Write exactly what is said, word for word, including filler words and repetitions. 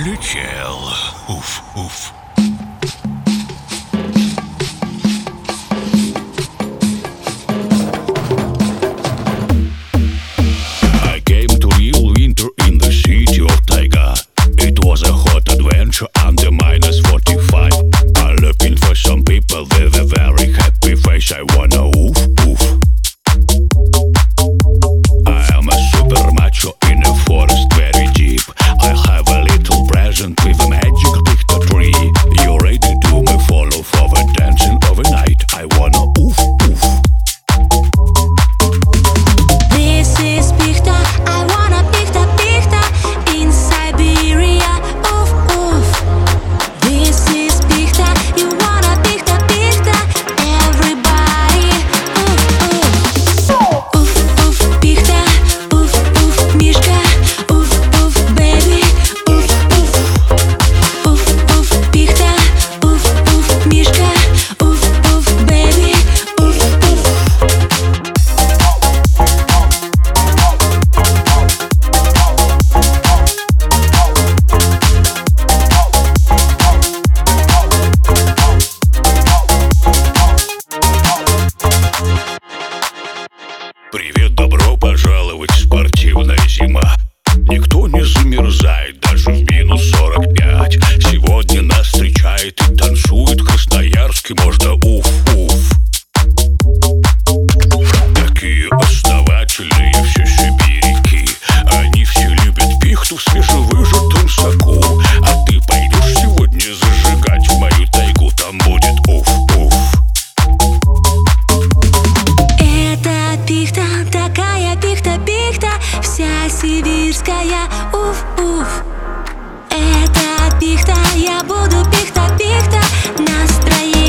Прилетел. Уф, уф. I came to real winter in the city of Taiga. It was a hot adventure under minus forty-five. I'm looking for some people with a very happy face. I wanna oof, oof. I am a super macho in a forest very deep. I have a little present with a magic picture tree. You ready to me follow for the dancing overnight? I wanna oof, oof. This is Pichta, I wanna Pichta, Pichta in Siberia, oof, oof. This is Pichta, you wanna Pichta, Pichta, everybody, oof, oof. Oof, oof, Pichta, oof, oof, Mishka, oof, oof, baby, oof, oof. Oof, oof, Pichta, oof, oof, Mishka, oof, oof, baby, oof, oof. Привет, добро пожаловать, спортивная зима. Никто не замерзает, даже в минус сорок пять. Сегодня нас встречает и танцует Красноярск, и можно уф-уф. Такие основательные все сибиряки. Они все любят пихту в свежевыжатом соку. А ты пойдешь сегодня зажигать в мою тайгу, там будет уф-уф. Это Пихта, такая Пихта, Пихта, вся сибирская, уф, уф. Это Пихта, я буду Пихта, Пихта, настроение.